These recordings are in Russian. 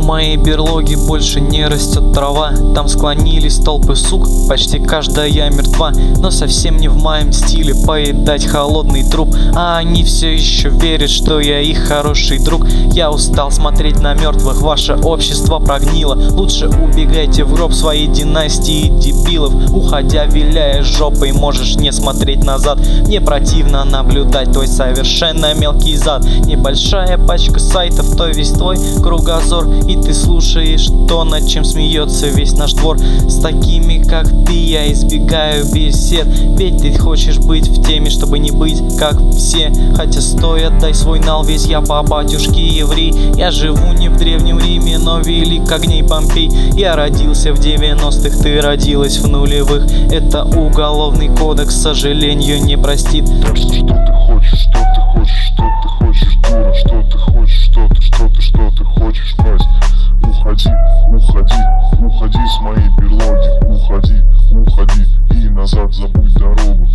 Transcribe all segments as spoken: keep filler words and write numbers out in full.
моей берлоге больше не растет трава. Там склонились толпы сук, почти каждая мертва. Но совсем не в моем стиле поедать холодный труп. А они все еще верят, что я их хороший друг. Я устал смотреть на мертвых, ваше общество прогнило. Лучше убегайте в гроб своей династии дебилов. Уходя, виляя жопой, можешь не смотреть назад. Мне противно наблюдать твой совершенно мелкий зад. Небольшая пачка сайтов, то весь твой кругозор. И ты слушаешь то, над чем смеется весь наш двор. С такими, как ты, я избегаю бесед. Ведь ты хочешь быть в теме, чтобы не быть как все. Хотя стой, отдай свой нал, весь я по батюшке еврей. Я живу не в древнем Риме, но велик огней Помпей. Я родился в девяностых, ты родилась в нулевых. Это уголовный кодекс, к сожалению, не простит. Так что что ты хочешь, что ты хочешь, что ты хочешь, дура, что ты хочешь, что ты, что ты, что ты хочешь, Настя? Уходи, уходи, уходи с моей берлоги, уходи, уходи и назад забудь дорогу.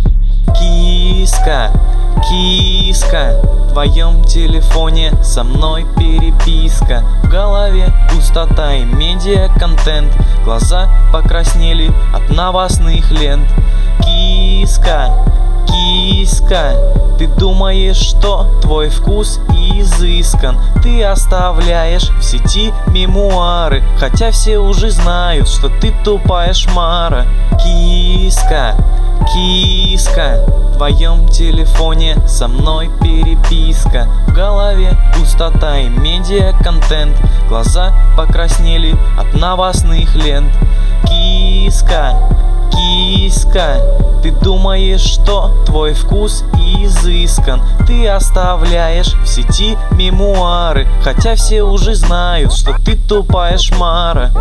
Киска, киска, в твоем телефоне со мной переписка. В голове пустота и медиа-контент. Глаза покраснели от новостных лент. Киска, киска, ты думаешь, что твой вкус изыскан. Ты оставляешь в сети мемуары, хотя все уже знают, что ты тупая шмара. Киска, киска, в твоем телефоне со мной переписка. В голове пустота и медиа-контент. Глаза покраснели от новостных лент. Киска, киска, ты думаешь, что твой вкус изыскан. Ты оставляешь в сети мемуары, хотя все уже знают, что ты тупая шмара.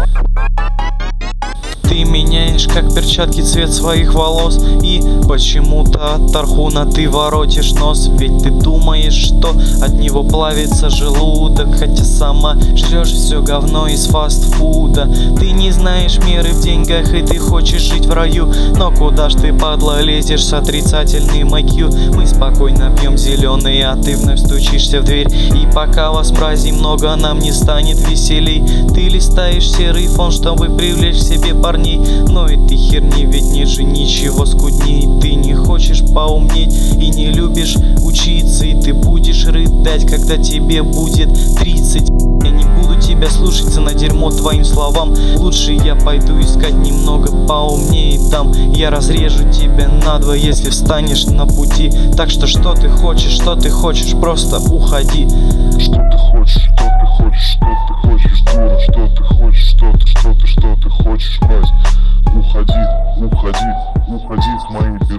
Ты меняешь как перчатки цвет своих волос. И почему-то от тархуна ты воротишь нос. Ведь ты думаешь, что от него плавится желудок, хотя сама жрешь все говно из фастфуда. Ты не знаешь меры в деньгах, и ты хочешь жить в раю. Но куда ж ты, падла, лезешь с отрицательным ай кью? Мы спокойно пьем зеленый, а ты вновь стучишься в дверь. И пока вас мрази много, нам не станет веселей. Ты листаешь серый фон, чтобы привлечь к себе парней. Но этой херни ведь нет же ничего скудней. Ты не хочешь поумнеть и не любишь учиться. И ты будешь рыдать, когда тебе будет тридцать. Я не буду тебя слушаться на дерьмо твоим словам. Лучше я пойду искать немного поумнее там. Я разрежу тебя надвое, если встанешь на пути. Так что что ты хочешь, что ты хочешь, просто уходи. Что ты хочешь, что ты хочешь, что ты хочешь, дура, что ты хочешь, что ты, что ты, что ты хочешь, Настя? Уходи, уходи, уходи с моей